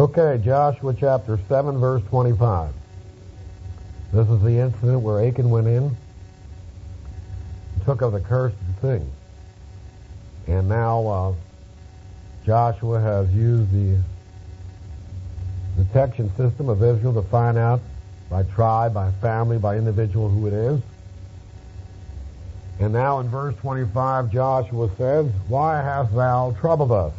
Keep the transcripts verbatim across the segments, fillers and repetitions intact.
Okay, Joshua chapter seven, verse twenty-five. This is the incident where Achan went in and took of the cursed thing. And now uh, Joshua has used the detection system of Israel to find out by tribe, by family, by individual who it is. And now in verse twenty-five, Joshua says, "Why hast thou troubled us?"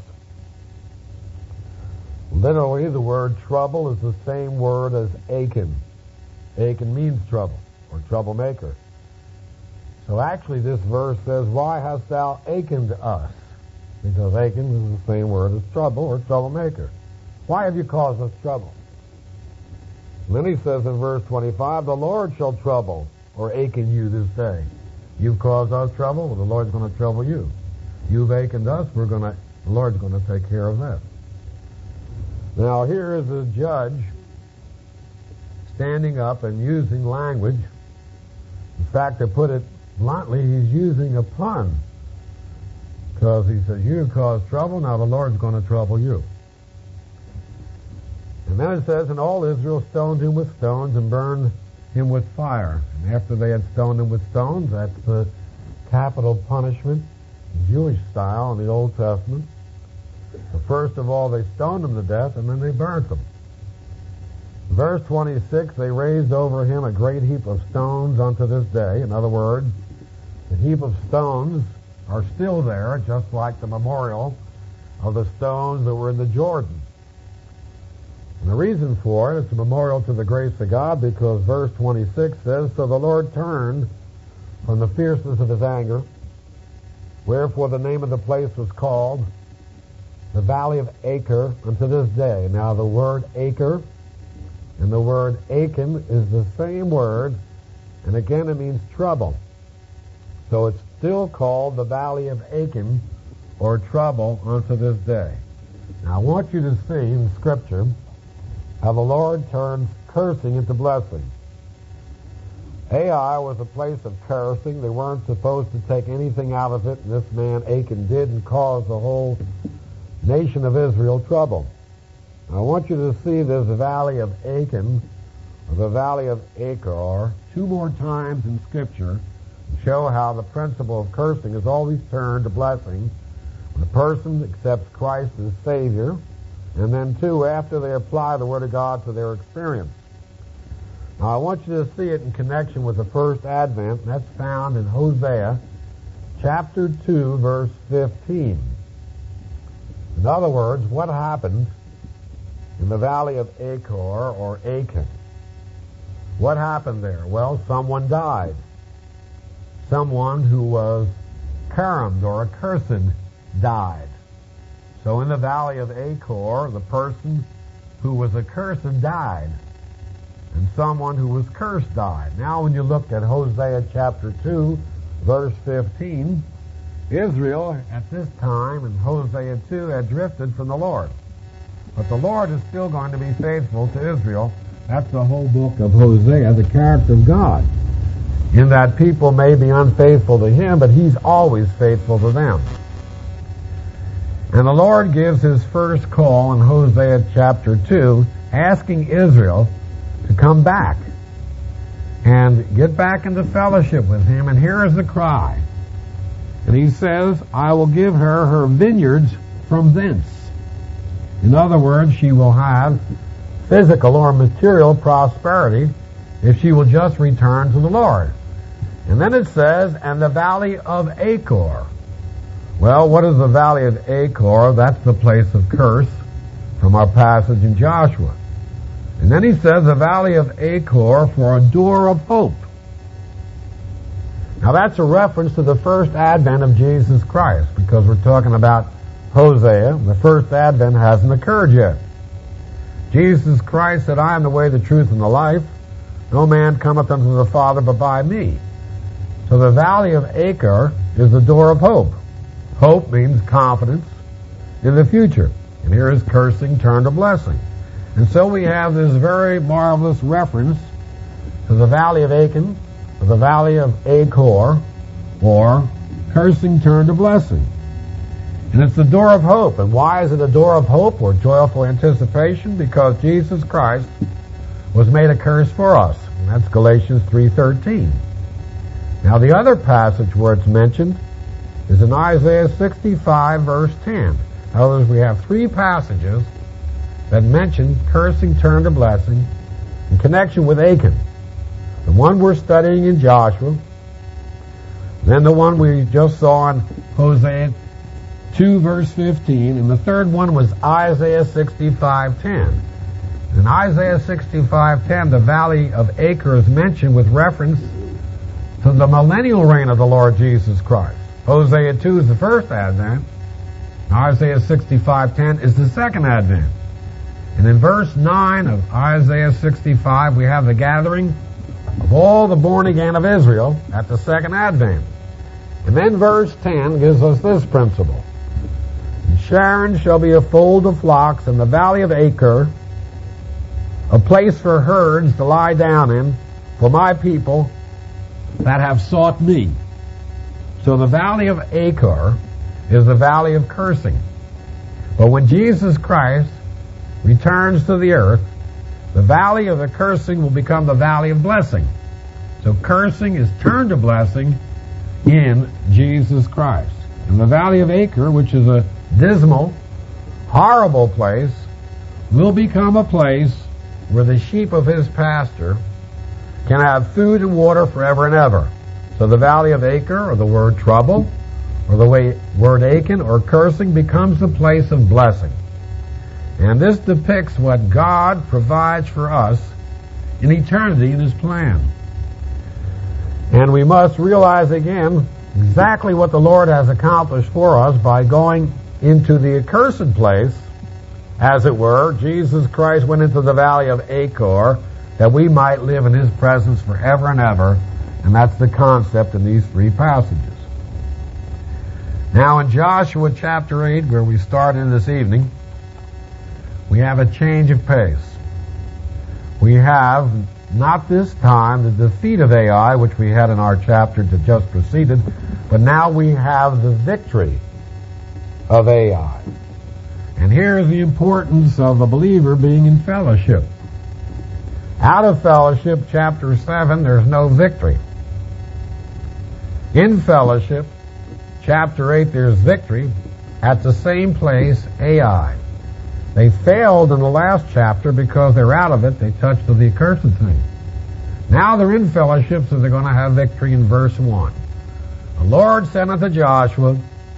Literally, the word trouble is the same word as Achan. Achan means trouble, or troublemaker. So actually this verse says, "Why hast thou Achaned us?" Because Achan is the same word as trouble, or troublemaker. Why have you caused us trouble? And then he says in verse twenty-five, "The Lord shall trouble, or Achan you this day." You've caused us trouble, well, the Lord's going to trouble you. You've Achaned us, we're going to, the Lord's going to take care of that. Now here is a judge standing up and using language. In fact, to put it bluntly, he's using a pun. Because he says, "You caused trouble, now the Lord's going to trouble you." And then it says, "And all Israel stoned him with stones and burned him with fire." And after they had stoned him with stones, that's the capital punishment, Jewish style in the Old Testament. So first of all, they stoned him to death, and then they burnt him. Verse twenty-six, "They raised over him a great heap of stones unto this day." In other words, the heap of stones are still there, just like the memorial of the stones that were in the Jordan. And the reason for it, it's a memorial to the grace of God, because verse twenty-six says, "So the Lord turned from the fierceness of his anger, wherefore the name of the place was called the Valley of Achor unto this day." Now the word Achor and the word Achan is the same word, and again it means trouble. So it's still called the Valley of Achan, or trouble, unto this day. Now I want you to see in Scripture how the Lord turns cursing into blessing. Ai was a place of cursing. They weren't supposed to take anything out of it, and this man Achan did, and caused the whole nation of Israel trouble. I want you to see this Valley of Achan, or the Valley of Achor, two more times in Scripture, and show how the principle of cursing is always turned to blessing when a person accepts Christ as Savior, and then two, after they apply the Word of God to their experience. Now I want you to see it in connection with the first Advent, and that's found in Hosea chapter two, verse fifteen. In other words, what happened in the Valley of Achor, or Achan? What happened there? Well, someone died. Someone who was caromed, or accursed, died. So in the Valley of Achor, the person who was accursed died, and someone who was cursed died. Now when you look at Hosea chapter two, verse fifteen, Israel at this time in Hosea two had drifted from the Lord. But the Lord is still going to be faithful to Israel. That's the whole book of Hosea, the character of God. In that people may be unfaithful to Him, but He's always faithful to them. And the Lord gives His first call in Hosea chapter two, asking Israel to come back and get back into fellowship with Him. And here is the cry. And He says, "I will give her her vineyards from thence." In other words, she will have physical or material prosperity if she will just return to the Lord. And then it says, "And the Valley of Achor." Well, what is the Valley of Achor? That's the place of curse from our passage in Joshua. And then he says, "The Valley of Achor for a door of hope." Now that's a reference to the first advent of Jesus Christ, because we're talking about Hosea. The first advent hasn't occurred yet. Jesus Christ said, "I am the way, the truth, and the life. No man cometh unto the Father but by me." So the Valley of Achor is the door of hope. Hope means confidence in the future. And here is cursing turned to blessing. And so we have this very marvelous reference to the Valley of Achan, to the Valley of Achor, or cursing turned to blessing. And it's the door of hope. And why is it a door of hope or joyful anticipation? Because Jesus Christ was made a curse for us. And that's Galatians three thirteen. Now the other passage where it's mentioned is in Isaiah sixty-five verse ten. In other words, we have three passages that mention cursing turned to blessing in connection with Achan. The one we're studying in Joshua, then the one we just saw in Hosea two verse fifteen, and the third one was Isaiah sixty-five ten. In Isaiah sixty-five ten, the valley of Acre is mentioned with reference to the millennial reign of the Lord Jesus Christ. Hosea two is the first advent. Isaiah sixty-five ten is the second advent. And in verse nine of Isaiah sixty-five, we have the gathering of all the born again of Israel at the second advent. And then verse ten gives us this principle. Sharon shall be a fold of flocks, and the valley of Acre a place for herds to lie down in for my people that have sought me. So the valley of Acre is the valley of cursing. But when Jesus Christ returns to the earth, the valley of the cursing will become the valley of blessing. So cursing is turned to blessing in Jesus Christ. And the valley of Acre, which is a dismal, horrible place, will become a place where the sheep of his pasture can have food and water forever and ever. So the valley of Acre, or the word trouble, or the way word Achan, or cursing, becomes the place of blessing. And this depicts what God provides for us in eternity in his plan. And we must realize again exactly what the Lord has accomplished for us by going into the accursed place, as it were. Jesus Christ went into the valley of Acre that we might live in his presence forever and ever, and that's the concept in these three passages. Now in Joshua chapter eight, where we start in this evening, we have a change of pace. We have, not this time, the defeat of Ai, which we had in our chapter that just preceded, but now we have the victory of Ai. And here is the importance of the believer being in fellowship. Out of fellowship, chapter seven, there's no victory. In fellowship, chapter eight, there's victory at the same place, Ai. They failed in the last chapter because they're out of it. They touched the accursed thing. Now they're in fellowship, so they're going to have victory in verse one. The Lord said unto Joshua,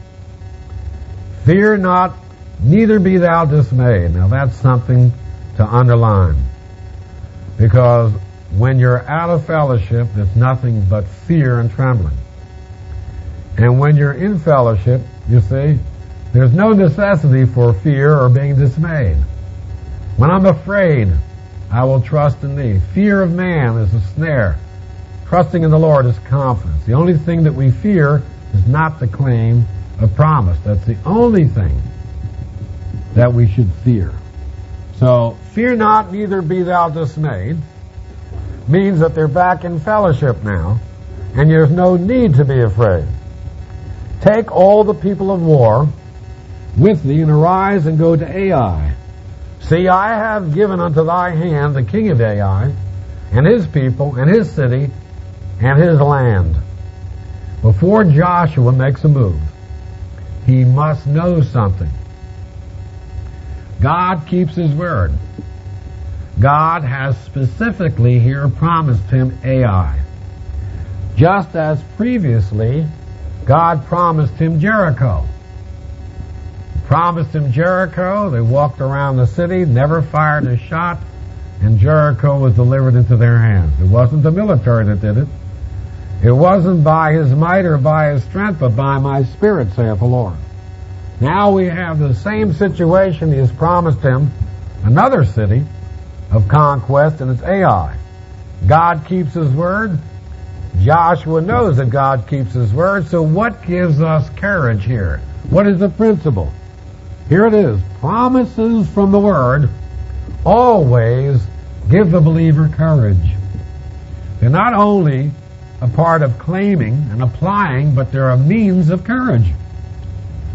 fear not, neither be thou dismayed. Now that's something to underline. Because when you're out of fellowship, there's nothing but fear and trembling. And when you're in fellowship, you see, there's no necessity for fear or being dismayed. When I'm afraid, I will trust in thee. Fear of man is a snare. Trusting in the Lord is confidence. The only thing that we fear is not to claim a promise. That's the only thing that we should fear. So, fear not, neither be thou dismayed, means that they're back in fellowship now, and there's no need to be afraid. Take all the people of war with thee, and arise and go to Ai. See, I have given unto thy hand the king of Ai, and his people, and his city, and his land. Before Joshua makes a move, he must know something. God keeps his word. God has specifically here promised him Ai. Just as previously, God promised him Jericho. Promised him Jericho. They walked around the city, never fired a shot, and Jericho was delivered into their hands. It wasn't the military that did it. It wasn't by his might or by his strength, but by my spirit, saith the Lord. Now we have the same situation. He has promised him another city of conquest, and it's Ai. God keeps his word. Joshua knows that God keeps his word, so what gives us courage here? What is the principle? Here it is. Promises from the word always give the believer courage. They're not only a part of claiming and applying, but they're a means of courage.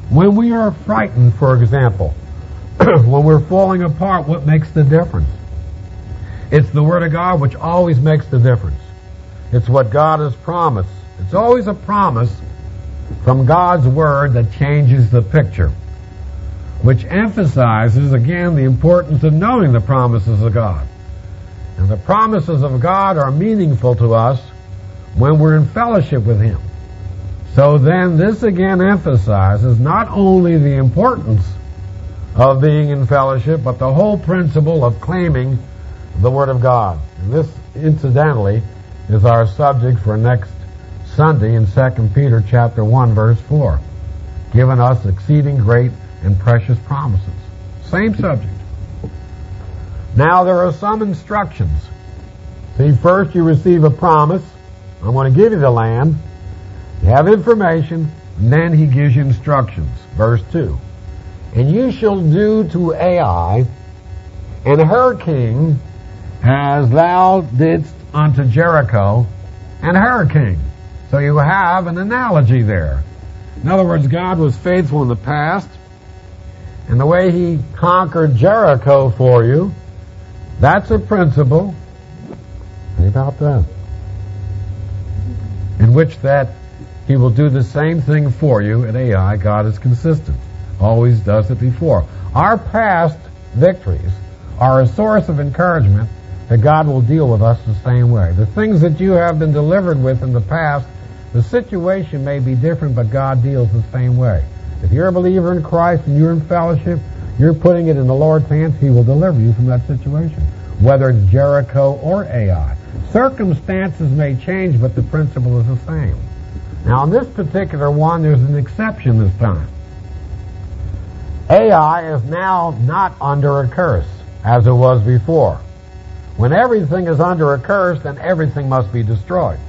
When we are frightened, for example, when we're falling apart, what makes the difference? It's the Word of God which always makes the difference. It's what God has promised. It's always a promise from God's Word that changes the picture, which emphasizes, again, the importance of knowing the promises of God. And the promises of God are meaningful to us when we're in fellowship with Him. So then this again emphasizes not only the importance of being in fellowship, but the whole principle of claiming the Word of God. And this, incidentally, is our subject for next Sunday in Second Peter chapter one, verse four, giving us exceeding great and precious promises. Same subject. Now there are some instructions. See, first you receive a promise. I'm going to give you the land. You have information, and then he gives you instructions. Verse two. And you shall do to Ai and her king as thou didst unto Jericho and her king. So you have an analogy there. In other words, God was faithful in the past, and the way he conquered Jericho for you, that's a principle. Think about that. In which that he will do the same thing for you at Ai. God is consistent. Always does it before. Our past victories are a source of encouragement that God will deal with us the same way. The things that you have been delivered with in the past, the situation may be different, but God deals the same way. If you're a believer in Christ and you're in fellowship, you're putting it in the Lord's hands. He will deliver you from that situation, whether it's Jericho or Ai. Circumstances may change, but the principle is the same. Now, in this particular one, there's an exception this time. Ai is now not under a curse, as it was before. When everything is under a curse, then everything must be destroyed.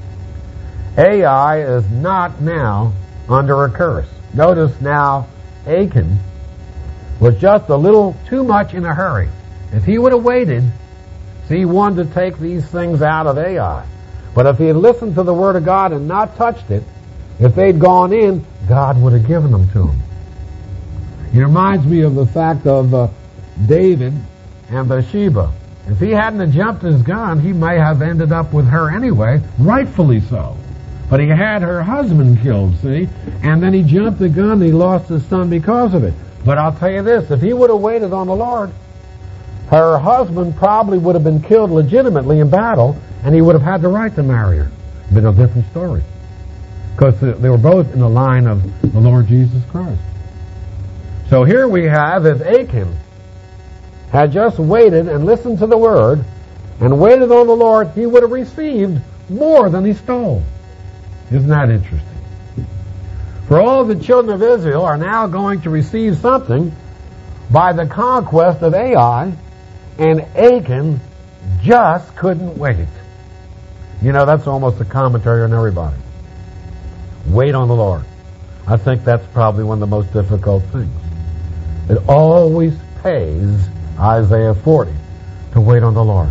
Ai is not now under a curse. Notice now, Achan was just a little too much in a hurry. If he would have waited, see, he wanted to take these things out of Ai. But if he had listened to the Word of God and not touched it, if they'd gone in, God would have given them to him. It reminds me of the fact of uh, David and Bathsheba. If he hadn't have jumped his gun, he may have ended up with her anyway, rightfully so. But he had her husband killed, see? And then he jumped the gun and he lost his son because of it. But I'll tell you this, if he would have waited on the Lord, her husband probably would have been killed legitimately in battle, and he would have had the right to marry her. Been a different story. Because they were both in the line of the Lord Jesus Christ. So here we have, if Achan had just waited and listened to the Word and waited on the Lord, he would have received more than he stole. Isn't that interesting? For all the children of Israel are now going to receive something by the conquest of Ai, and Achan just couldn't wait. You know, that's almost a commentary on everybody. Wait on the Lord. I think that's probably one of the most difficult things. It always pays, Isaiah forty, to wait on the Lord.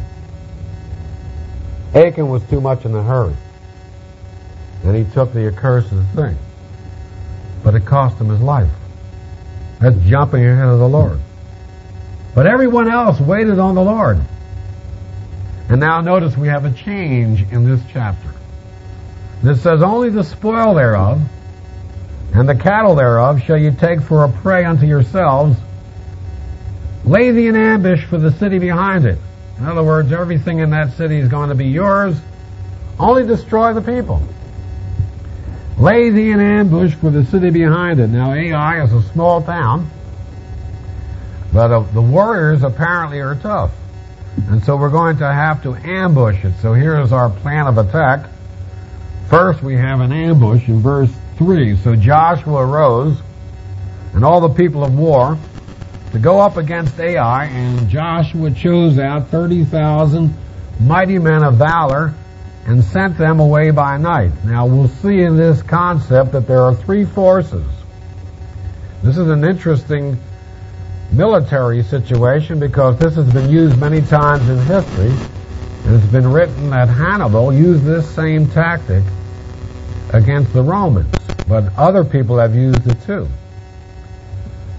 Achan was too much in a hurry, and he took the accursed thing. But it cost him his life. That's jumping ahead of the Lord. But everyone else waited on the Lord. And now notice we have a change in this chapter. This says, only the spoil thereof and the cattle thereof shall you take for a prey unto yourselves. Lay thee in ambush for the city behind it. In other words, everything in that city is going to be yours. Only destroy the people. Lay thee in ambush for the city behind it. Now, Ai is a small town, but uh, the warriors apparently are tough. And so we're going to have to ambush it. So here is our plan of attack. First, we have an ambush in verse three. So Joshua arose, and all the people of war, to go up against Ai, and Joshua chose out thirty thousand mighty men of valor, and sent them away by night. Now, we'll see in this concept that there are three forces. This is an interesting military situation because this has been used many times in history, and it's been written that Hannibal used this same tactic against the Romans, but other people have used it too.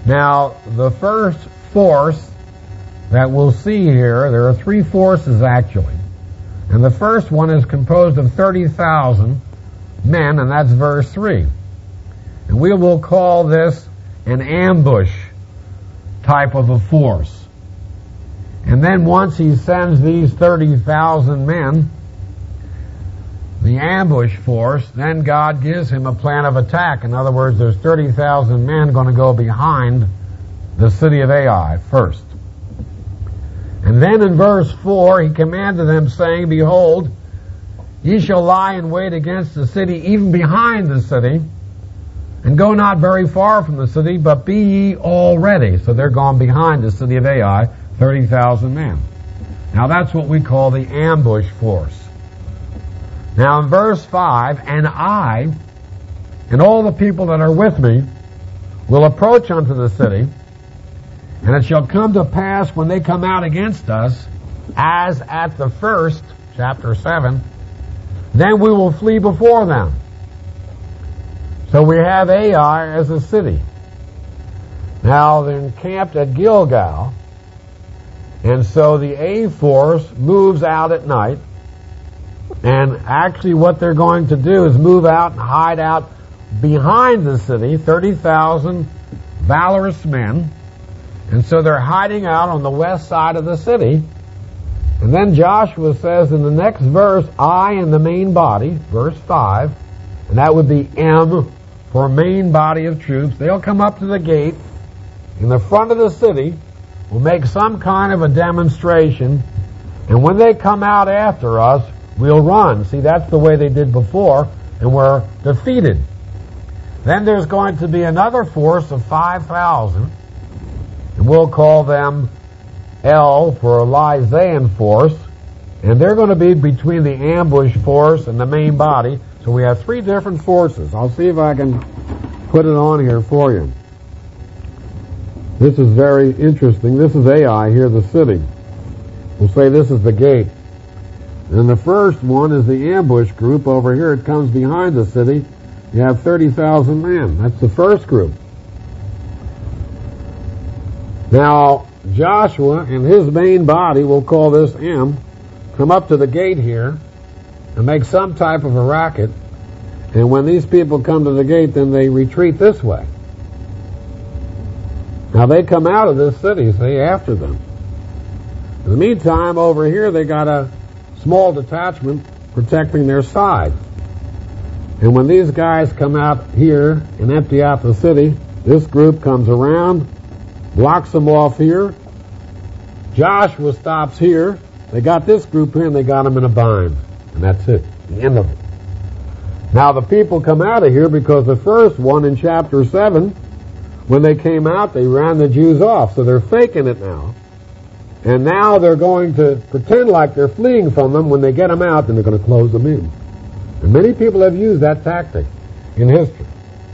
Now, the first force that we'll see here, there are three forces actually. And the first one is composed of thirty thousand men, and that's verse three. And we will call this an ambush type of a force. And then once he sends these thirty thousand men, the ambush force, then God gives him a plan of attack. In other words, there's thirty thousand men going to go behind the city of Ai first. And then in verse four, he commanded them, saying, Behold, ye shall lie in wait against the city, even behind the city, and go not very far from the city, but be ye all ready. So they're gone behind the city of Ai, thirty thousand men. Now that's what we call the ambush force. Now in verse five, and I, and all the people that are with me, will approach unto the city, and it shall come to pass when they come out against us, as at the first, chapter seven, then we will flee before them. So we have Ai as a city. Now they're encamped at Gilgal, and so the A force moves out at night, and actually what they're going to do is move out and hide out behind the city, thirty thousand valorous men, and so they're hiding out on the west side of the city. And then Joshua says in the next verse, I and the main body, verse five, and that would be M for main body of troops, they'll come up to the gate in the front of the city, will make some kind of a demonstration, and when they come out after us, we'll run. See, that's the way they did before, and we're defeated. Then there's going to be another force of five thousand, and we'll call them L for a Lysaean force, and they're going to be between the ambush force and the main body. So we have three different forces. I'll see if I can put it on here for you. This is very interesting. This is Ai here, the city. We'll say this is the gate. And the first one is the ambush group over here. It comes behind the city. You have thirty thousand men. That's the first group. Now, Joshua and his main body, we'll call this M, come up to the gate here and make some type of a racket. And when these people come to the gate, then they retreat this way. Now they come out of this city, see, after them. In the meantime, over here they got a small detachment protecting their side. And when these guys come out here and empty out the city, this group comes around, blocks them off here. Joshua stops here. They got this group here and they got them in a bind. And that's it. The end of it. Now the people come out of here because the first one in chapter seven, when they came out, they ran the Jews off. So they're faking it now. And now they're going to pretend like they're fleeing from them. When they get them out, then they're going to close them in. And many people have used that tactic in history.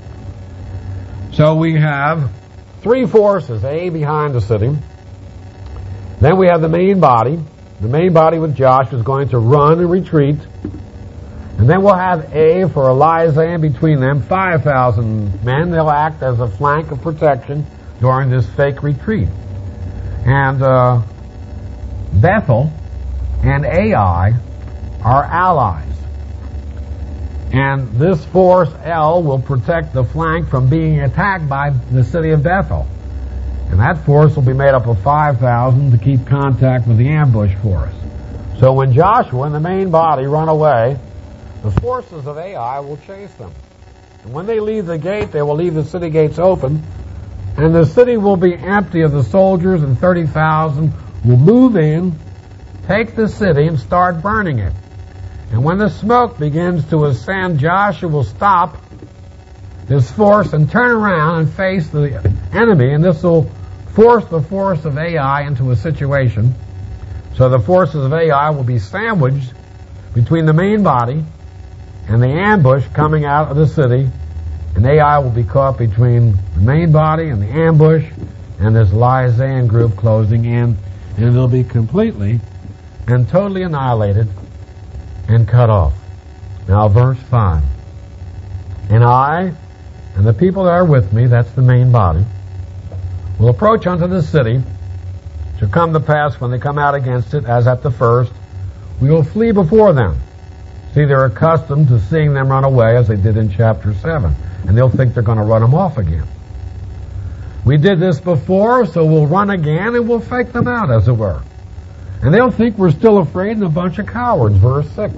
So we have three forces, A behind the city. Then we have the main body. The main body with Joshua is going to run and retreat. And then we'll have A for Elijah in between them, five thousand men. They'll act as a flank of protection during this fake retreat. And uh, Bethel and Ai are allies. And this force L will protect the flank from being attacked by the city of Bethel. And that force will be made up of five thousand to keep contact with the ambush force. So when Joshua and the main body run away, the forces of Ai will chase them. And when they leave the gate, they will leave the city gates open, and the city will be empty of the soldiers, and thirty thousand will move in, take the city, and start burning it. And when the smoke begins to ascend, Joshua will stop his force and turn around and face the enemy, and this will force the force of Ai into a situation. So the forces of Ai will be sandwiched between the main body and the ambush coming out of the city, and Ai will be caught between the main body and the ambush and this Lysaean group closing in, and they'll be completely and totally annihilated and cut off. Now verse five. And I and the people that are with me, that's the main body, will approach unto the city. It shall come to pass when they come out against it, as at the first, we will flee before them. See, they're accustomed to seeing them run away, as they did in chapter seven, and they'll think they're going to run them off again. We did this before, so we'll run again, and we'll fake them out, as it were. And they'll think we're still afraid and a bunch of cowards, verse six.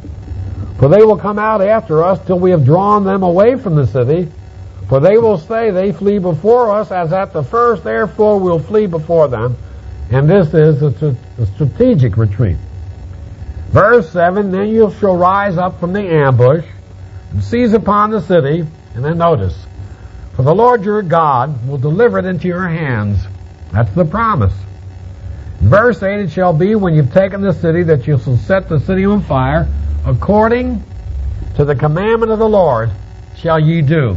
For they will come out after us till we have drawn them away from the city. For they will say, they flee before us, as at the first, therefore we'll flee before them. And this is a, a strategic retreat. Verse seven, then you shall rise up from the ambush and seize upon the city. And then notice, for the Lord your God will deliver it into your hands. That's the promise. In verse eight, it shall be when you've taken the city that you shall set the city on fire. According to the commandment of the Lord shall ye do.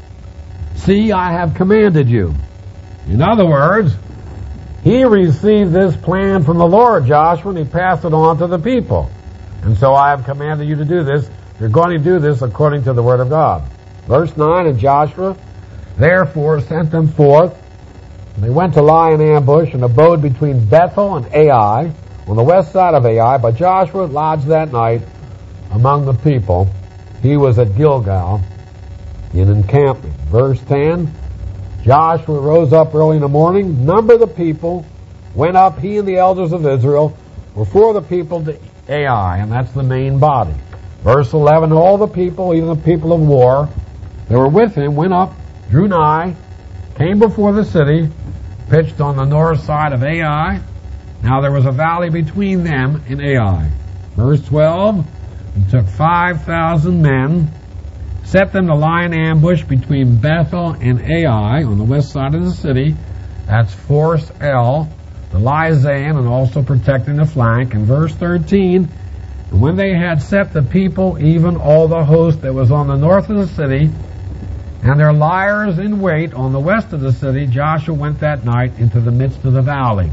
See, I have commanded you. In other words, he received this plan from the Lord, Joshua, and he passed it on to the people. And so I have commanded you to do this. You're going to do this according to the word of God. Verse nine, and Joshua therefore sent them forth. And they went to lie in ambush and abode between Bethel and Ai, on the west side of Ai. But Joshua lodged that night among the people. He was at Gilgal in encampment. Verse ten, Joshua rose up early in the morning, numbered the people, went up, he and the elders of Israel, before the people to Ai, and that's the main body. Verse eleven, all the people, even the people of war, that were with him, went up, drew nigh, came before the city, pitched on the north side of Ai. Now there was a valley between them and Ai. Verse twelve, he took five thousand men, set them to lie in ambush between Bethel and Ai on the west side of the city. That's force L, the lie Zan, and also protecting the flank. And verse thirteen, and when they had set the people, even all the host that was on the north of the city, and their liers in wait on the west of the city, Joshua went that night into the midst of the valley.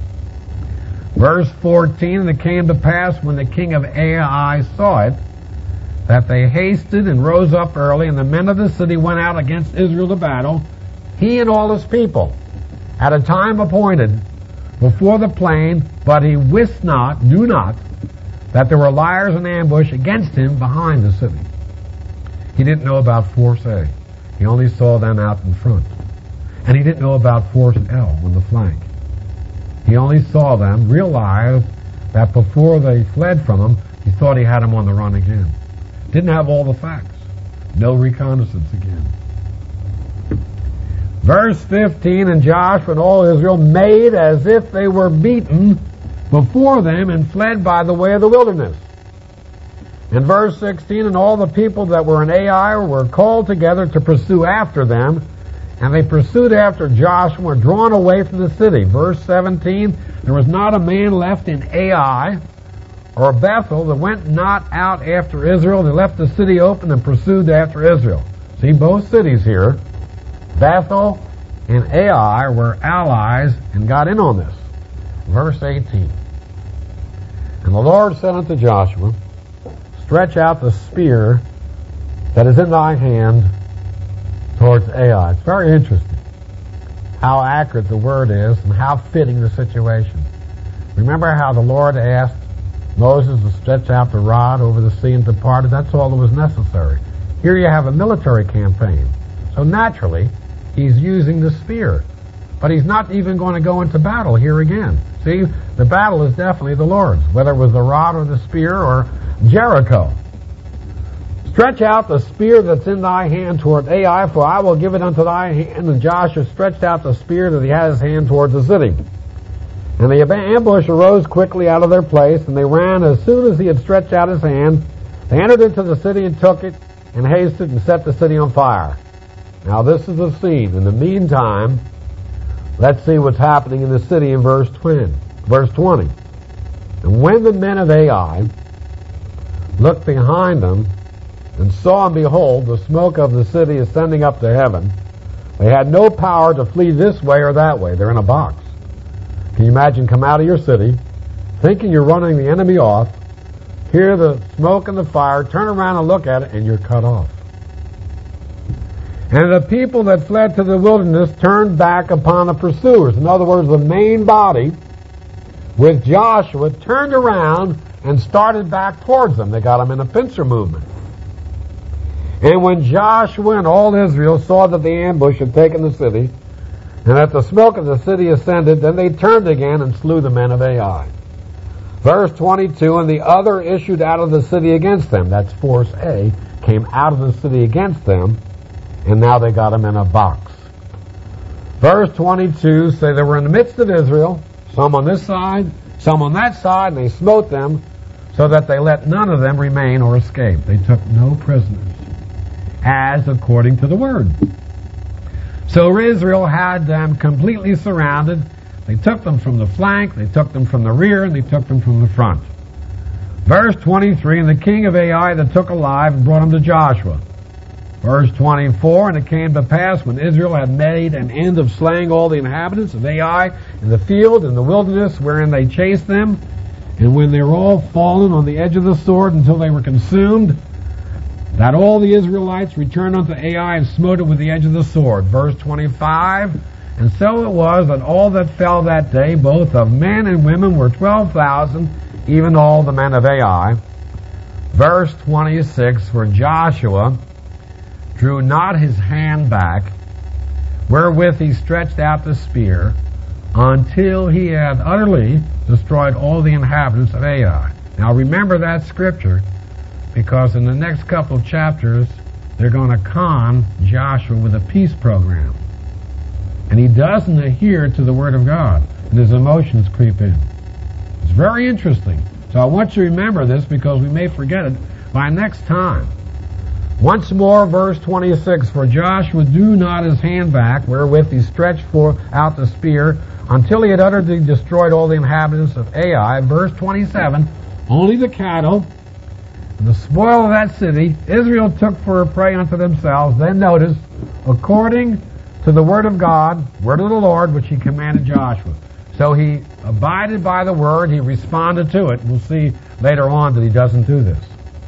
Verse fourteen, and it came to pass when the king of Ai saw it, that they hasted and rose up early, and the men of the city went out against Israel to battle, he and all his people, at a time appointed, before the plain, but he wist not, knew not, that there were liers in ambush against him behind the city. He didn't know about force A. He only saw them out in front. And he didn't know about force L on the flank. He only saw them, realized that before they fled from him, he thought he had them on the run again. Didn't have all the facts. No reconnaissance again. Verse fifteen, and Joshua and all Israel made as if they were beaten before them and fled by the way of the wilderness. In verse sixteen, and all the people that were in Ai were called together to pursue after them, and they pursued after Joshua and were drawn away from the city. Verse seventeen, there was not a man left in Ai or Bethel that went not out after Israel. They left the city open and pursued after Israel. See, both cities here, Bethel and Ai, were allies and got in on this. Verse eighteen, and the Lord said unto Joshua, stretch out the spear that is in thy hand towards Ai. It's very interesting how accurate the word is and how fitting the situation. Remember how the Lord asked Moses to stretch out the rod over the sea and departed? That's all that was necessary. Here you have a military campaign. So naturally, he's using the spear. But he's not even going to go into battle here again. See, the battle is definitely the Lord's, whether it was the rod or the spear or Jericho. Stretch out the spear that's in thy hand toward Ai, for I will give it unto thy hand. And Joshua stretched out the spear that he had his hand towards the city. And the ambush arose quickly out of their place, and they ran as soon as he had stretched out his hand. They entered into the city and took it, and hasted and set the city on fire. Now this is the scene. In the meantime, let's see what's happening in the city in verse twenty. Verse twenty. And when the men of Ai looked behind them, and saw, and behold, the smoke of the city ascending up to heaven, they had no power to flee this way or that way. They're in a box. Can you imagine, come out of your city, thinking you're running the enemy off, hear the smoke and the fire, turn around and look at it, and you're cut off. And the people that fled to the wilderness turned back upon the pursuers. In other words, the main body with Joshua turned around and started back towards them. They got them in a pincer movement. And when Joshua and all Israel saw that the ambush had taken the city, and that the smoke of the city ascended, then they turned again and slew the men of Ai. Verse twenty-two, and the other issued out of the city against them. That's force A, came out of the city against them, and now they got them in a box. Verse twenty-two, say they were in the midst of Israel, some on this side, some on that side, and they smote them, so that they let none of them remain or escape. They took no prisoners, as according to the word. So Israel had them completely surrounded. They took them from the flank, they took them from the rear, and they took them from the front. Verse twenty-three, and the king of Ai that took alive and brought him to Joshua. Verse twenty-four, and it came to pass when Israel had made an end of slaying all the inhabitants of Ai in the field, in the wilderness, wherein they chased them, and when they were all fallen on the edge of the sword until they were consumed, that all the Israelites returned unto Ai and smote it with the edge of the sword. Verse twenty-five, and so it was that all that fell that day, both of men and women, were twelve thousand, even all the men of Ai. Verse twenty-six, for Joshua drew not his hand back, wherewith he stretched out the spear, until he had utterly destroyed all the inhabitants of Ai. Now remember that scripture, because in the next couple of chapters, they're going to con Joshua with a peace program. And he doesn't adhere to the Word of God, and his emotions creep in. It's very interesting. So I want you to remember this, because we may forget it by next time. Once more, verse twenty-six, for Joshua drew not his hand back, wherewith he stretched forth out the spear, until he had utterly destroyed all the inhabitants of Ai. Verse twenty-seven, only the cattle, the spoil of that city, Israel took for a prey unto themselves. Then notice, according to the word of God, word of the Lord, which he commanded Joshua. So he abided by the word, he responded to it. We'll see later on that he doesn't do this.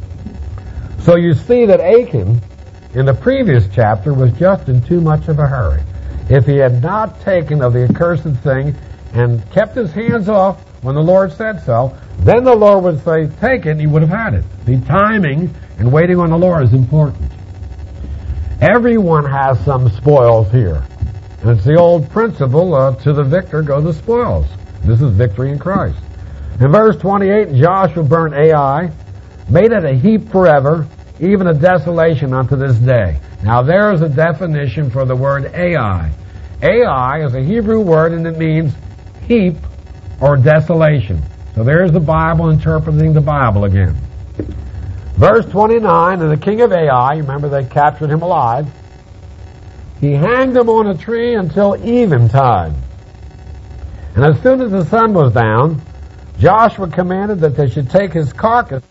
So you see that Achan, in the previous chapter, was just in too much of a hurry. If he had not taken of the accursed thing and kept his hands off when the Lord said so, then the Lord would say, take it, and he would have had it. The timing and waiting on the Lord is important. Everyone has some spoils here. And it's the old principle, uh, to the victor go the spoils. This is victory in Christ. In verse twenty-eight, Joshua burnt Ai, made it a heap forever, even a desolation unto this day. Now there is a definition for the word Ai. Ai is a Hebrew word, and it means heap or desolation. So there's the Bible interpreting the Bible again. Verse twenty-nine, and the king of Ai, remember they captured him alive, he hanged him on a tree until eventide. And as soon as the sun was down, Joshua commanded that they should take his carcass.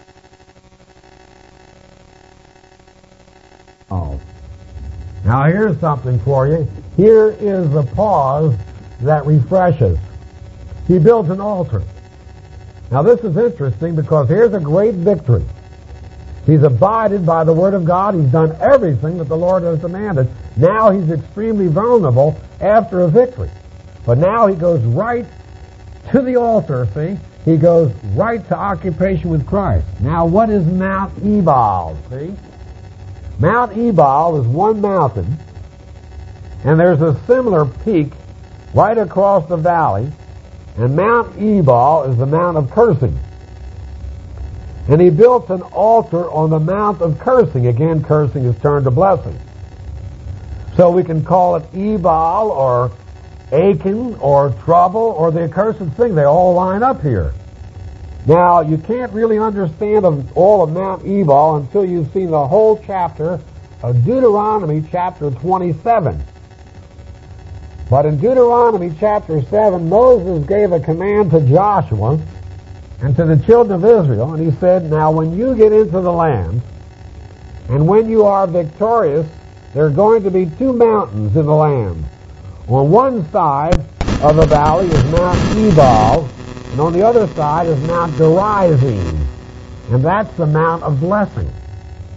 Oh. Now here's something for you. Here is the pause that refreshes. He builds an altar. Now this is interesting, because here's a great victory. He's abided by the word of God. He's done everything that the Lord has demanded. Now he's extremely vulnerable after a victory. But now he goes right to the altar, see? He goes right to occupation with Christ. Now what is Mount Ebal, see? Mount Ebal is one mountain, and there's a similar peak right across the valley, and Mount Ebal is the Mount of Cursing. And he built an altar on the Mount of Cursing. Again, cursing is turned to blessing. So we can call it Ebal or Achan or trouble or the accursed thing. They all line up here. Now, you can't really understand of all of Mount Ebal until you've seen the whole chapter of Deuteronomy chapter twenty-seven. But in Deuteronomy chapter seven, Moses gave a command to Joshua and to the children of Israel, and he said, now when you get into the land, and when you are victorious, there are going to be two mountains in the land. On one side of the valley is Mount Ebal, and on the other side is Mount Gerizim, and that's the Mount of Blessing.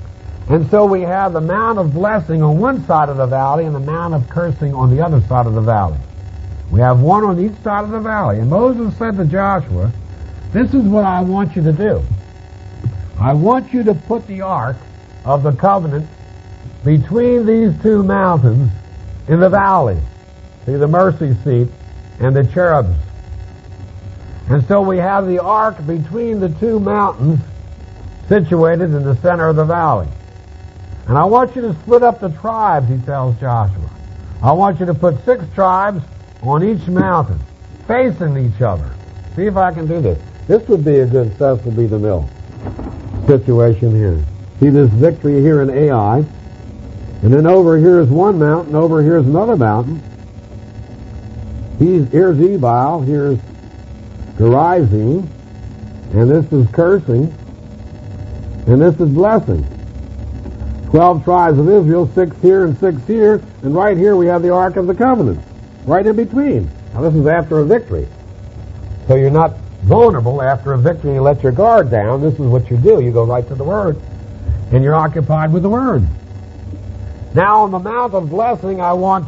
And so we have the mount of blessing on one side of the valley and the mount of cursing on the other side of the valley. We have one on each side of the valley. And Moses said to Joshua, this is what I want you to do. I want you to put the ark of the covenant between these two mountains in the valley. See, the mercy seat and the cherubs. And so we have the ark between the two mountains situated in the center of the valley. And I want you to split up the tribes, he tells Joshua. I want you to put six tribes on each mountain, facing each other. See if I can do this. This would be a good Cecil B. DeMille situation here. See this victory here in Ai, and then over here is one mountain, over here is another mountain. He's, here's Ebal, here's Gerizim, and this is cursing, and this is blessing. Twelve tribes of Israel, six here and six here, and right here we have the Ark of the Covenant, right in between. Now this is after a victory. So you're not vulnerable after a victory. You let your guard down. This is what you do. You go right to the Word, and you're occupied with the Word. Now on the Mount of Blessing, I want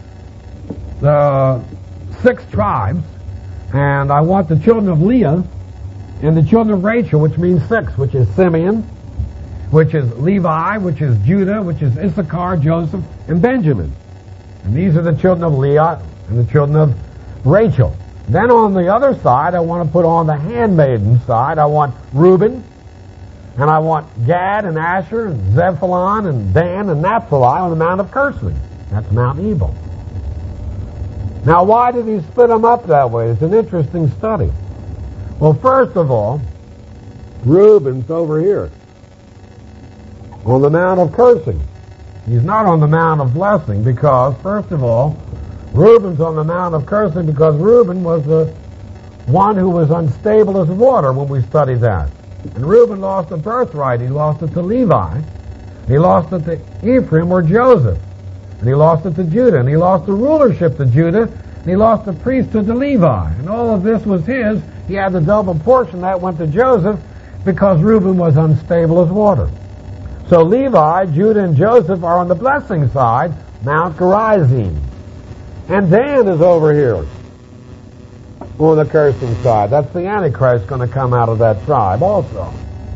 the six tribes, and I want the children of Leah and the children of Rachel, which means six, which is Simeon, which is Levi, which is Judah, which is Issachar, Joseph, and Benjamin. And these are the children of Leah and the children of Rachel. Then on the other side, I want to put on the handmaiden side, I want Reuben, and I want Gad and Asher and Zebulun and Dan and Naphtali on the Mount of Cursing. That's Mount Ebal. Now, why did he split them up that way? It's an interesting study. Well, first of all, Reuben's over here on the Mount of Cursing. He's not on the Mount of Blessing because, first of all, Reuben's on the Mount of Cursing because Reuben was the one who was unstable as water when we studied that. And Reuben lost the birthright. He lost it to Levi. He lost it to Ephraim or Joseph. And he lost it to Judah. And he lost the rulership to Judah. And he lost the priesthood to Levi. And all of this was his. He had the double portion that went to Joseph because Reuben was unstable as water. So Levi, Judah, and Joseph are on the blessing side, Mount Gerizim. And Dan is over here on the cursing side. That's the Antichrist going to come out of that tribe also.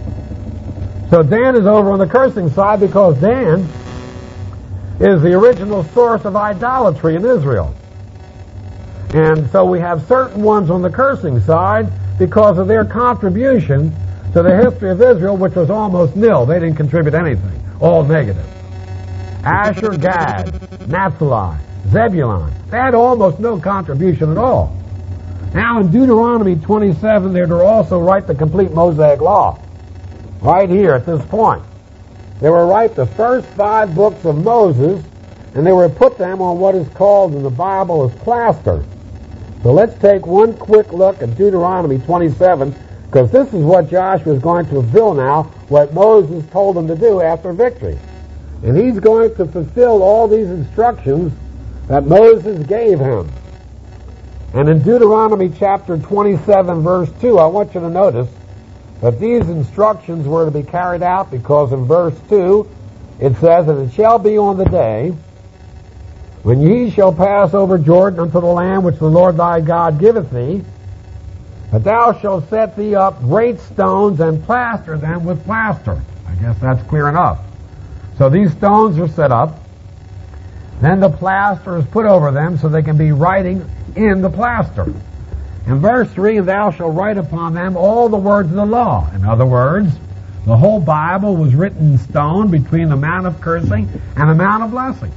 So Dan is over on the cursing side because Dan is the original source of idolatry in Israel. And so we have certain ones on the cursing side because of their contribution to the history of Israel, which was almost nil. They didn't contribute anything. All negative. Asher, Gad, Naphtali, Zebulun. They had almost no contribution at all. Now in Deuteronomy twenty-seven, they're to also write the complete Mosaic Law. Right here at this point. They were to write the first five books of Moses, and they were to put them on what is called in the Bible as plaster. So let's take one quick look at Deuteronomy twenty-seven, because this is what Joshua is going to fulfill now, what Moses told him to do after victory. And he's going to fulfill all these instructions that Moses gave him. And in Deuteronomy chapter twenty-seven, verse two, I want you to notice that these instructions were to be carried out because in verse two it says, and it shall be on the day when ye shall pass over Jordan unto the land which the Lord thy God giveth thee, that thou shalt set thee up great stones and plaster them with plaster. I guess that's clear enough. So these stones are set up. Then the plaster is put over them so they can be writing in the plaster. In verse three, thou shalt write upon them all the words of the law. In other words, the whole Bible was written in stone between the Mount of Cursing and the Mount of Blessing.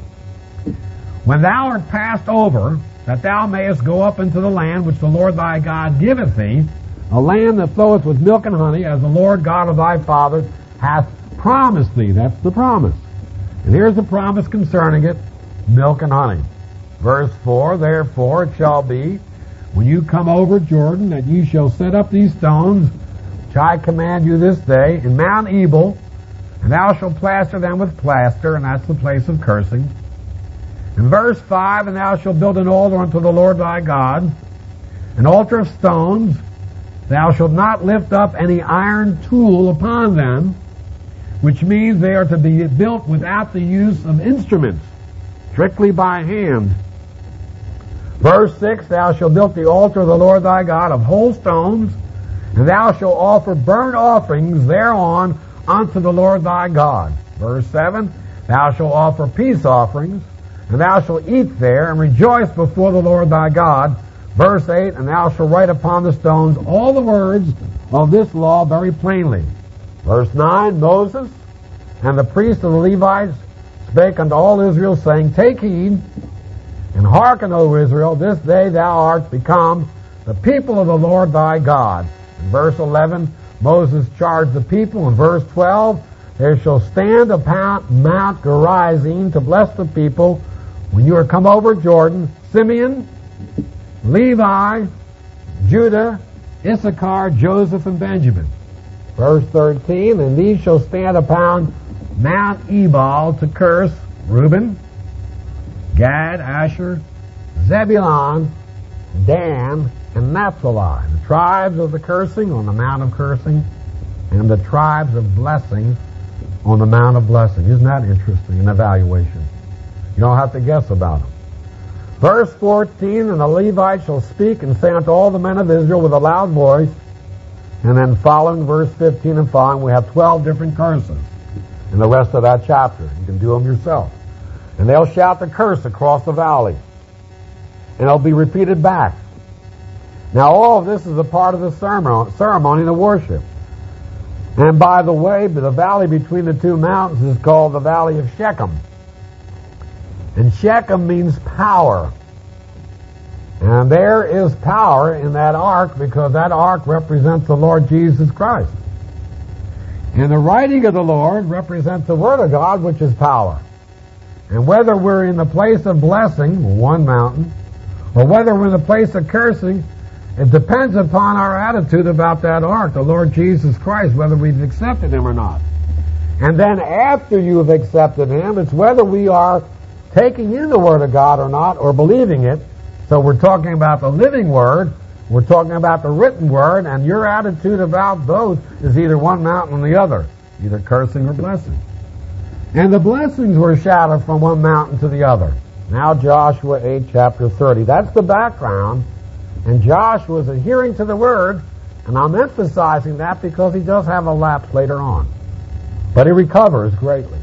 When thou art passed over, that thou mayest go up into the land which the Lord thy God giveth thee, a land that floweth with milk and honey, as the Lord God of thy fathers hath promised thee. That's the promise. And here's the promise concerning it, milk and honey. Verse four, therefore it shall be, when you come over Jordan, that you shall set up these stones, which I command you this day, in Mount Ebal, and thou shalt plaster them with plaster, and that's the place of cursing. In verse five, and thou shalt build an altar unto the Lord thy God, an altar of stones. Thou shalt not lift up any iron tool upon them, which means they are to be built without the use of instruments, strictly by hand. Verse six, thou shalt build the altar of the Lord thy God of whole stones, and thou shalt offer burnt offerings thereon unto the Lord thy God. Verse seven, thou shalt offer peace offerings, and thou shalt eat there, and rejoice before the Lord thy God. Verse eight, and thou shalt write upon the stones all the words of this law very plainly. Verse nine, Moses and the priests of the Levites spake unto all Israel, saying, take heed, and hearken, O Israel, this day thou art become the people of the Lord thy God. In verse eleven, Moses charged the people. In verse twelve, there shall stand upon Mount Gerizim to bless the people when you are come over Jordan, Simeon, Levi, Judah, Issachar, Joseph, and Benjamin. Verse thirteen, and these shall stand upon Mount Ebal to curse Reuben, Gad, Asher, Zebulun, Dan, and Naphtali, the tribes of the cursing on the Mount of Cursing, and the tribes of blessing on the Mount of Blessing. Isn't that interesting, an evaluation? You don't have to guess about them. Verse fourteen, and the Levites shall speak and say unto all the men of Israel with a loud voice. And then following verse fifteen and following, we have twelve different curses in the rest of that chapter. You can do them yourself. And they'll shout the curse across the valley. And it'll be repeated back. Now all of this is a part of the ceremony, the worship. And by the way, the valley between the two mountains is called the Valley of Shechem. And Shechem means power. And there is power in that ark because that ark represents the Lord Jesus Christ. And the writing of the Lord represents the Word of God, which is power. And whether we're in the place of blessing, one mountain, or whether we're in the place of cursing, it depends upon our attitude about that ark, the Lord Jesus Christ, whether we've accepted Him or not. And then after you've accepted Him, it's whether we are taking in the Word of God or not, or believing it. So we're talking about the living Word, we're talking about the written Word, and your attitude about those is either one mountain or the other, either cursing or blessing. And the blessings were shouted from one mountain to the other. Now Joshua eight, chapter thirty. That's the background. And Joshua is adhering to the Word, and I'm emphasizing that because he does have a lapse later on. But he recovers greatly.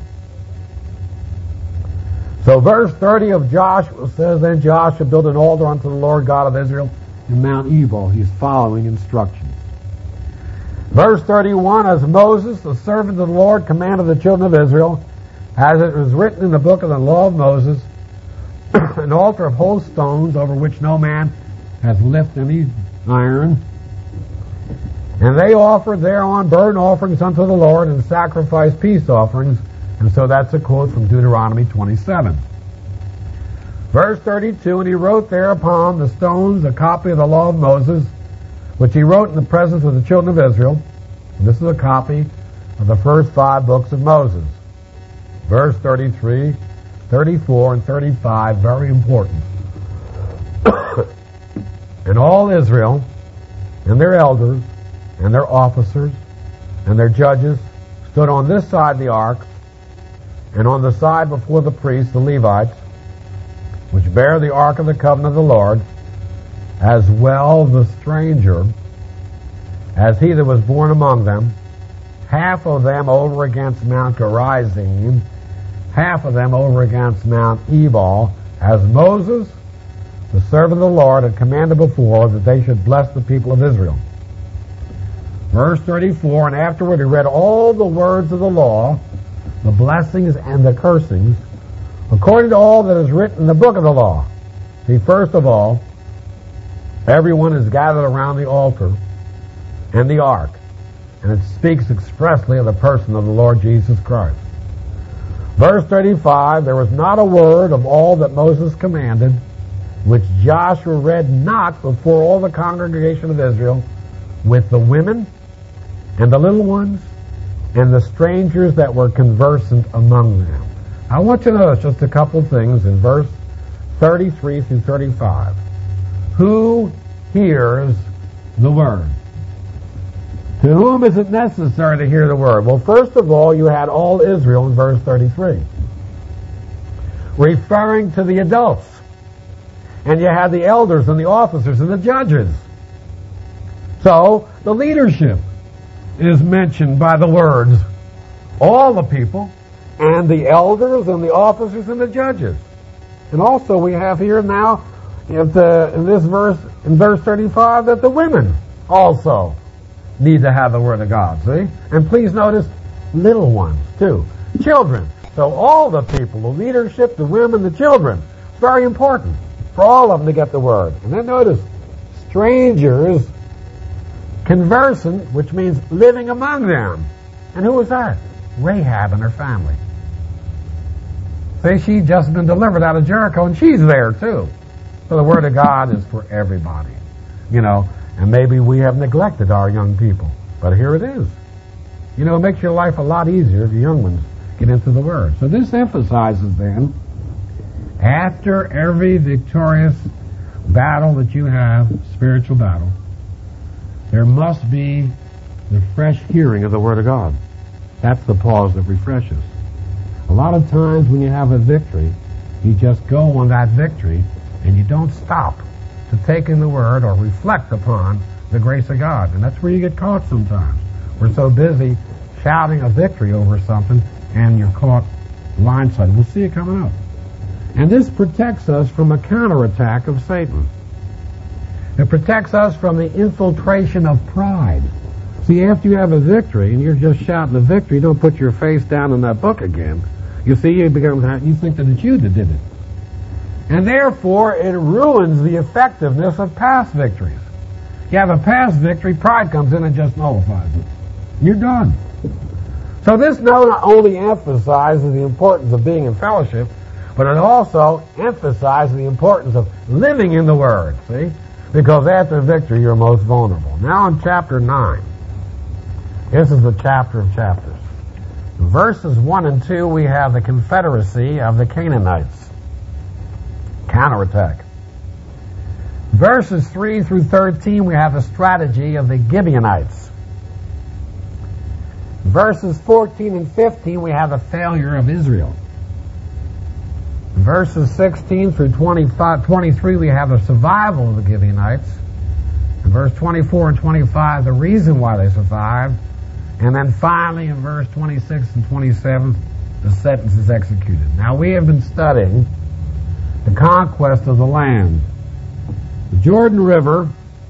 So verse thirty of Joshua says, then Joshua built an altar unto the Lord God of Israel in Mount Ebal. He's following instructions. Verse thirty-one, as Moses, the servant of the Lord, commanded the children of Israel, as it was written in the book of the law of Moses, an altar of whole stones over which no man has lifted any iron. And they offered thereon burnt offerings unto the Lord and sacrificed peace offerings. And so that's a quote from Deuteronomy twenty-seven. Verse thirty-two, and he wrote there upon the stones a copy of the law of Moses, which he wrote in the presence of the children of Israel. And this is a copy of the first five books of Moses. Verse thirty-three, thirty-four, and thirty-five, very important. And all Israel, and their elders, and their officers, and their judges stood on this side of the ark, and on the side before the priests, the Levites, which bear the ark of the covenant of the Lord, as well the stranger, as he that was born among them, half of them over against Mount Gerizim, half of them over against Mount Ebal, as Moses, the servant of the Lord, had commanded before that they should bless the people of Israel. Verse thirty-four, and afterward he read all the words of the law, the blessings and the cursings, according to all that is written in the book of the law. See, first of all, everyone is gathered around the altar and the ark, and it speaks expressly of the person of the Lord Jesus Christ. Verse thirty-five, there was not a word of all that Moses commanded, which Joshua read not before all the congregation of Israel, with the women and the little ones and the strangers that were conversant among them. I want you to notice just a couple things in verse thirty-three through thirty-five. Who hears the word? To whom is it necessary to hear the word? Well, first of all, you had all Israel in verse thirty-three, referring to the adults. And you had the elders and the officers and the judges. So, the leadership is mentioned by the words, all the people, and the elders and the officers and the judges. And also we have here now, in, the, in this verse, in verse thirty-five, that the women also need to have the Word of God, see? And please notice, little ones, too. Children. So all the people, the leadership, the women, the children. It's very important for all of them to get the Word. And then notice, strangers conversant, which means living among them. And who was that? Rahab and her family. See, she'd just been delivered out of Jericho, and she's there, too. So the Word of God is for everybody. You know, and maybe we have neglected our young people. But here it is. You know, it makes your life a lot easier if the young ones get into the Word. So this emphasizes then, after every victorious battle that you have, spiritual battle, there must be the fresh hearing of the Word of God. That's the pause that refreshes. A lot of times when you have a victory, you just go on that victory and you don't stop to take in the Word or reflect upon the grace of God. And that's where you get caught sometimes. We're so busy shouting a victory over something and you're caught blindsided. We'll see it coming up. And this protects us from a counterattack of Satan. It protects us from the infiltration of pride. See, after you have a victory and you're just shouting a victory, don't put your face down in that book again. You see, you become, you think that it's you that did it. And therefore, it ruins the effectiveness of past victories. You have a past victory, pride comes in and just nullifies it. You're done. So this not only emphasizes the importance of being in fellowship, but it also emphasizes the importance of living in the Word, see? Because after victory, you're most vulnerable. Now in chapter nine, this is the chapter of chapters. In verses one and two, we have the confederacy of the Canaanites. Counterattack. Verses three through thirteen, we have the strategy of the Gibeonites. Verses fourteen and fifteen, we have the failure of Israel. Verses sixteen through twenty-five, twenty-three, we have the survival of the Gibeonites. In verse twenty-four and twenty-five, the reason why they survived. And then finally, in verse twenty-six and twenty-seven, the sentence is executed. Now, we have been studying the conquest of the land. The Jordan River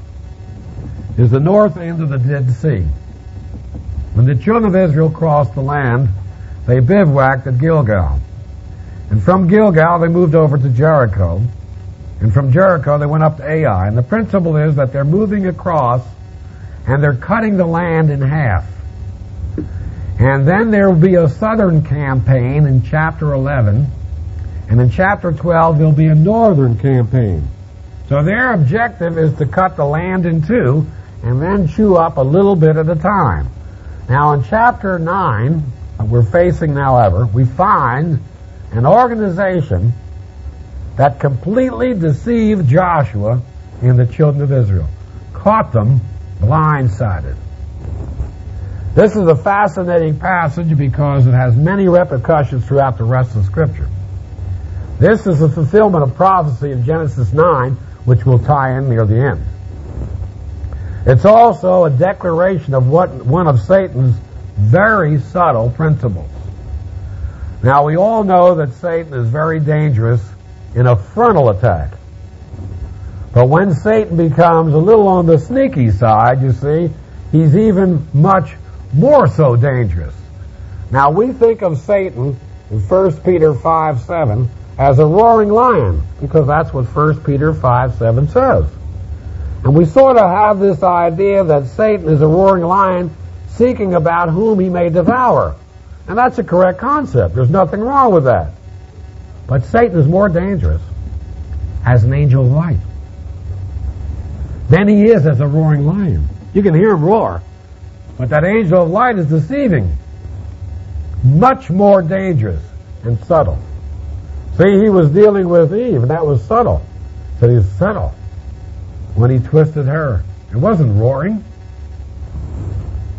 is the north end of the Dead Sea. When the children of Israel crossed the land, they bivouacked at Gilgal. And from Gilgal, they moved over to Jericho. And from Jericho, they went up to Ai. And the principle is that they're moving across and they're cutting the land in half. And then there will be a southern campaign in chapter eleven. And in chapter twelve, there'll be a northern campaign. So their objective is to cut the land in two and then chew up a little bit at a time. Now in chapter nine, we're facing now ever, we find an organization that completely deceived Joshua and the children of Israel. Caught them blindsided. This is a fascinating passage because it has many repercussions throughout the rest of Scripture. This is a fulfillment of prophecy in Genesis nine, which will tie in near the end. It's also a declaration of what one of Satan's very subtle principles. Now, we all know that Satan is very dangerous in a frontal attack. But when Satan becomes a little on the sneaky side, you see, he's even much more so dangerous. Now, we think of Satan in First Peter five seven as a roaring lion, because that's what First Peter five seven says. And we sort of have this idea that Satan is a roaring lion seeking about whom he may devour. And that's a correct concept. There's nothing wrong with that. But Satan is more dangerous as an angel of light than he is as a roaring lion. You can hear him roar, but that angel of light is deceiving. Much more dangerous and subtle. See, he was dealing with Eve, and that was subtle. So he's subtle when he twisted her. It wasn't roaring.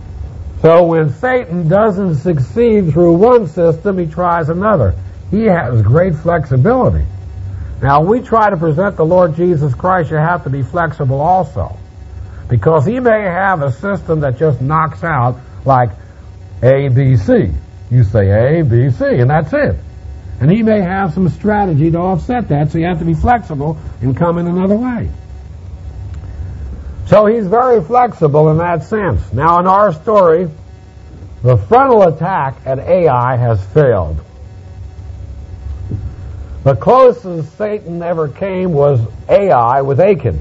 So when Satan doesn't succeed through one system, he tries another. He has great flexibility. Now, we try to present the Lord Jesus Christ, you have to be flexible also. Because he may have a system that just knocks out like A, B, C. You say A, B, C, and that's it. And he may have some strategy to offset that, so you have to be flexible and come in another way. So he's very flexible in that sense. Now, in our story, the frontal attack at Ai has failed. The closest Satan ever came was Ai with Achan.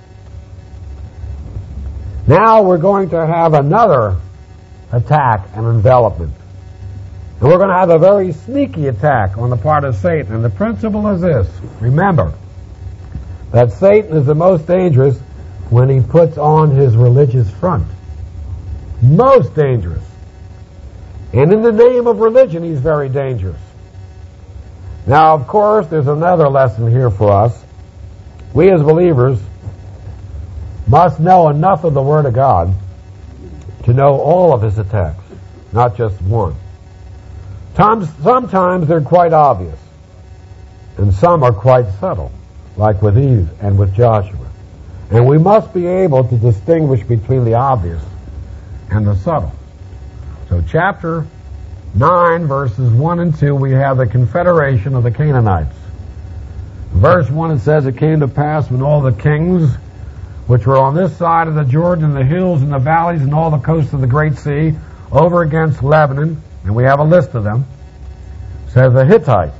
Now we're going to have another attack and envelopment. And we're going to have a very sneaky attack on the part of Satan. And the principle is this. Remember that Satan is the most dangerous when he puts on his religious front. Most dangerous. And in the name of religion, he's very dangerous. Now, of course, there's another lesson here for us. We as believers must know enough of the Word of God to know all of his attacks, not just one. Sometimes they're quite obvious, and some are quite subtle, like with Eve and with Joshua. And we must be able to distinguish between the obvious and the subtle. So chapter nine, verses one and two, we have the confederation of the Canaanites. Verse one, it says, "It came to pass when all the kings which were on this side of the Jordan, and the hills and the valleys and all the coasts of the great sea, over against Lebanon," and we have a list of them, says the Hittite.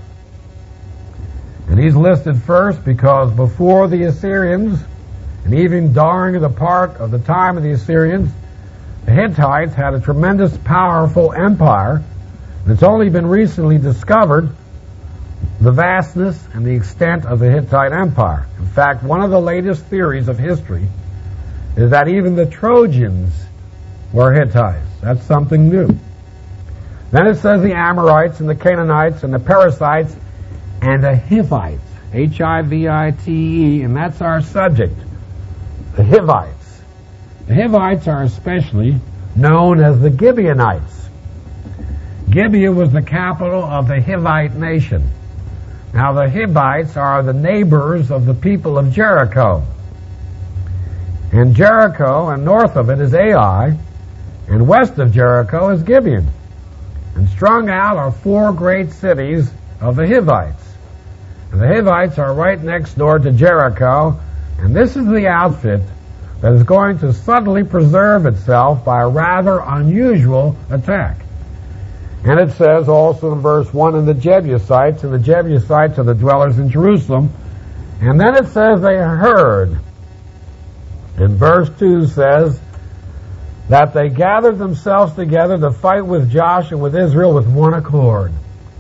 And he's listed first because before the Assyrians, and even during the part of the time of the Assyrians, the Hittites had a tremendous, powerful empire. And it's only been recently discovered the vastness and the extent of the Hittite Empire. In fact, one of the latest theories of history is that even the Trojans were Hittites. That's something new. Then it says the Amorites and the Canaanites and the Perizzites and the Hivites, H I V I T E, and that's our subject, the Hivites. The Hivites are especially known as the Gibeonites. Gibeah was the capital of the Hivite nation. Now, the Hivites are the neighbors of the people of Jericho. And Jericho, and north of it is Ai, and west of Jericho is Gibeon. And strung out are four great cities of the Hivites. And the Hivites are right next door to Jericho, and this is the outfit that is going to suddenly preserve itself by a rather unusual attack. And it says also in verse one, "And the Jebusites," and the Jebusites are the dwellers in Jerusalem. And then it says they heard. And verse two says that they gathered themselves together to fight with Joshua and with Israel with one accord.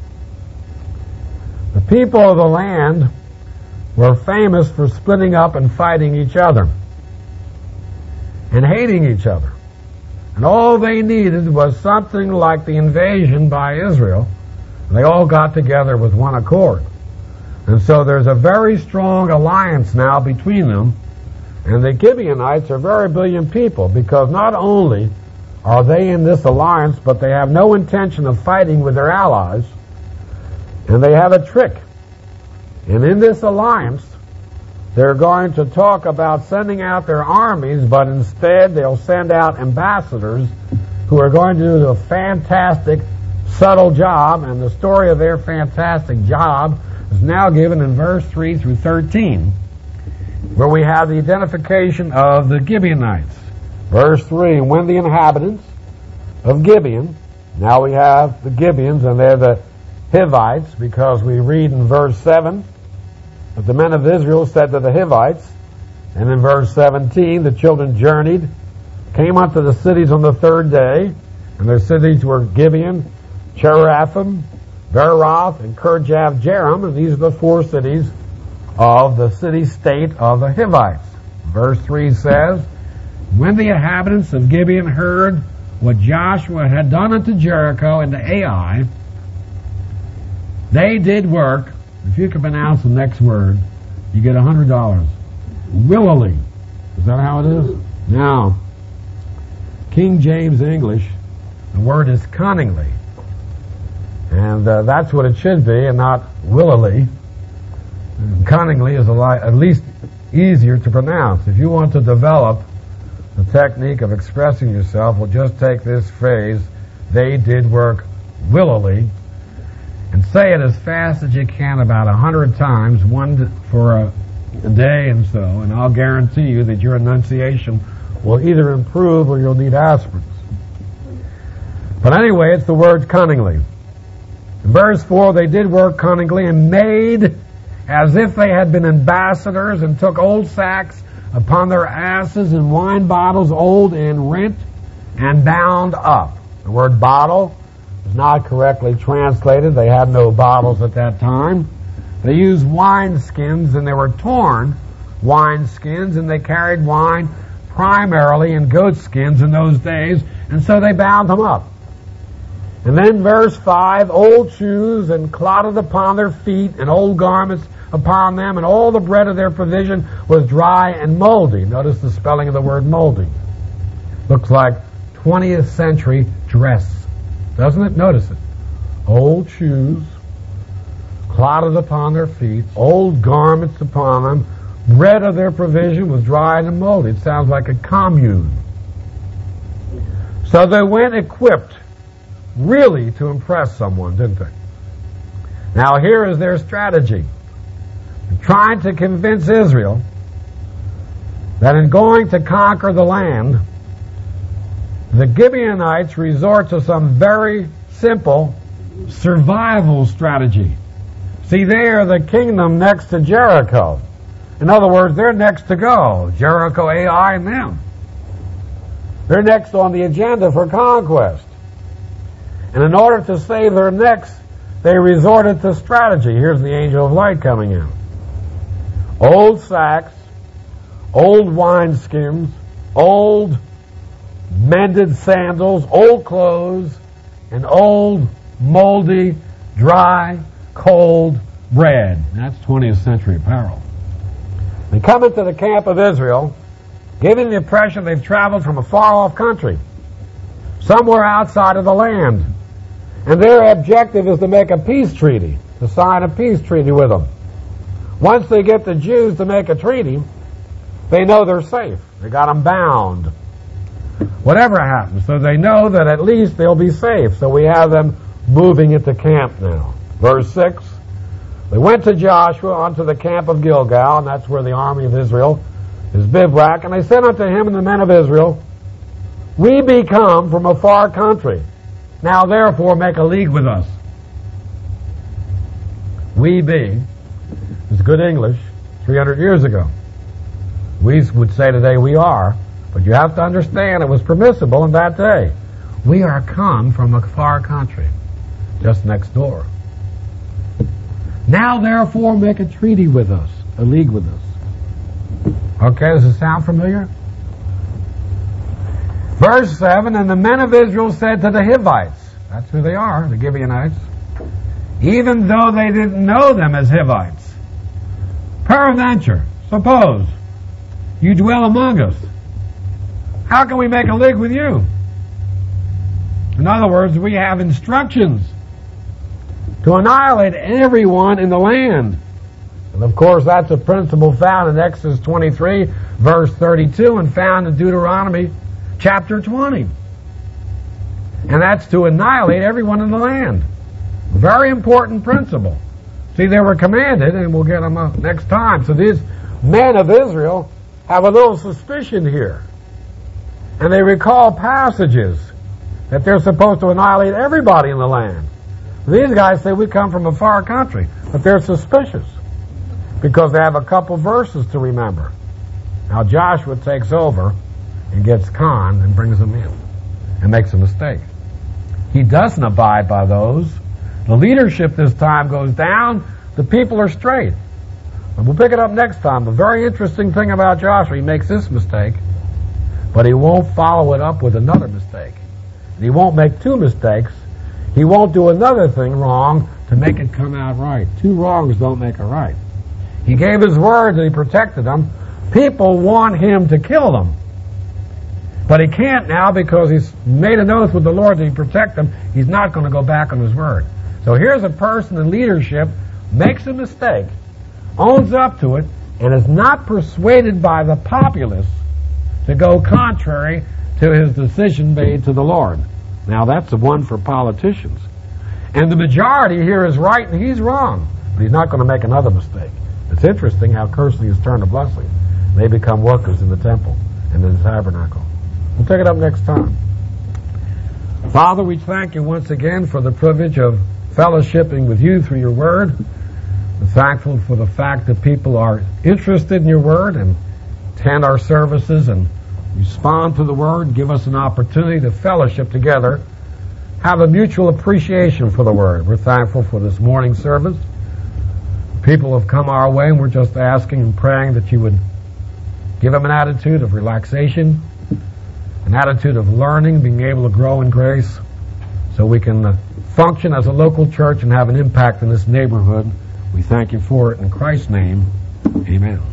The people of the land were famous for splitting up and fighting each other and hating each other. And all they needed was something like the invasion by Israel. They all got together with one accord. And so there's a very strong alliance now between them. And the Gibeonites are very brilliant people, because not only are they in this alliance, but they have no intention of fighting with their allies. And they have a trick. And in this alliance, they're going to talk about sending out their armies, but instead they'll send out ambassadors who are going to do a fantastic, subtle job, and the story of their fantastic job is now given in verse three through thirteen, where we have the identification of the Gibeonites. Verse three, "When the inhabitants of Gibeon," now we have the Gibeons, and they're the Hivites, because we read in verse seven, "But the men of Israel said to the Hivites," and in verse seventeen, "The children journeyed, came unto the cities on the third day, and their cities were Gibeon, Cheraphim, Beeroth, and Kirjath-jearim, and these are the four cities of the city-state of the Hivites." Verse three says, "When the inhabitants of Gibeon heard what Joshua had done unto Jericho and to Ai, they did work," if you can pronounce the next word, you get one hundred dollars. "Willily." Is that how it is? Now, King James English The word is cunningly. And uh, that's what it should be, and not willily. And cunningly is a li- at least easier to pronounce. If you want to develop the technique of expressing yourself, well, just take this phrase, they did work willily, and say it as fast as you can about a hundred times, one for a, a day and so, and I'll guarantee you that your enunciation will either improve or you'll need aspirins. But anyway, it's the word cunningly. In verse four, they did work cunningly and made as if they had been ambassadors, and took old sacks upon their asses and wine bottles old and rent and bound up. The word bottle is not correctly translated. They had no bottles at that time. They used wine skins, and they were torn wine skins, and they carried wine primarily in goat skins in those days, and so they bound them up. And then verse five, old shoes and clotted upon their feet, and old garments upon them, and all the bread of their provision was dry and moldy. Notice the spelling of the word moldy. Looks like twentieth century dress, doesn't it? Notice it. Old shoes, clotted upon their feet, old garments upon them, bread of their provision was dry and moldy. It sounds like a commune. So they went equipped really to impress someone, didn't they? Now here is their strategy. Trying to convince Israel that in going to conquer the land, the Gibeonites resort to some very simple survival strategy. See, they are the kingdom next to Jericho. In other words, they're next to go. Jericho, Ai, and them. They're next on the agenda for conquest. And in order to save their necks, they resorted to strategy. Here's the angel of light coming in. Old sacks, old wineskins, old mended sandals, old clothes, and old, moldy, dry, cold bread. That's twentieth century apparel. They come into the camp of Israel, giving the impression they've traveled from a far-off country, somewhere outside of the land. And their objective is to make a peace treaty, to sign a peace treaty with them. Once they get the Jews to make a treaty, they know they're safe. They got them bound. Whatever happens, so they know that at least they'll be safe. So we have them moving into camp now. Verse six, they went to Joshua unto the camp of Gilgal, and that's where the army of Israel is bivouac. And they said unto him and the men of Israel, we be come from a far country. Now therefore make a league with us. We be, it's good English, three hundred years ago. We would say today we are, but you have to understand it was permissible in that day. We are come from a far country, just next door. Now therefore make a treaty with us, a league with us. Okay, does it sound familiar? Verse seven, and the men of Israel said to the Hivites, that's who they are, the Gibeonites, even though they didn't know them as Hivites, peradventure, suppose you dwell among us, how can we make a league with you? In other words, we have instructions to annihilate everyone in the land. And of course, that's a principle found in Exodus twenty-three, verse thirty-two, and found in Deuteronomy chapter twenty. And that's to annihilate everyone in the land. Very important principle. See, they were commanded, and we'll get them up next time. So these men of Israel have a little suspicion here. And they recall passages that they're supposed to annihilate everybody in the land. These guys say we come from a far country, but they're suspicious because they have a couple verses to remember. Now Joshua takes over and gets conned and brings them in and makes a mistake. He doesn't abide by those. The leadership this time goes down. The people are straight. And we'll pick it up next time. The very interesting thing about Joshua, he makes this mistake, but he won't follow it up with another mistake. And he won't make two mistakes. He won't do another thing wrong to make it come out right. Two wrongs don't make a right. He gave his word and he protected them. People want him to kill them. But he can't now because he's made an oath with the Lord that he'd protect them. He's not going to go back on his word. So here's a person in leadership, makes a mistake, owns up to it, and is not persuaded by the populace to go contrary to his decision made to the Lord. Now that's the one for politicians. And the majority here is right and he's wrong. But he's not going to make another mistake. It's interesting how cursing is turned to blessing. They become workers in the temple and in the tabernacle. We'll take it up next time. Father, we thank you once again for the privilege of fellowshipping with you through your word. We're thankful for the fact that people are interested in your word and attend our services and respond to the word, give us an opportunity to fellowship together, have a mutual appreciation for the word. We're thankful for this morning service. People have come our way, and we're just asking and praying that you would give them an attitude of relaxation, an attitude of learning, being able to grow in grace, so we can uh, function as a local church and have an impact in this neighborhood. We thank you for it in Christ's name. Amen.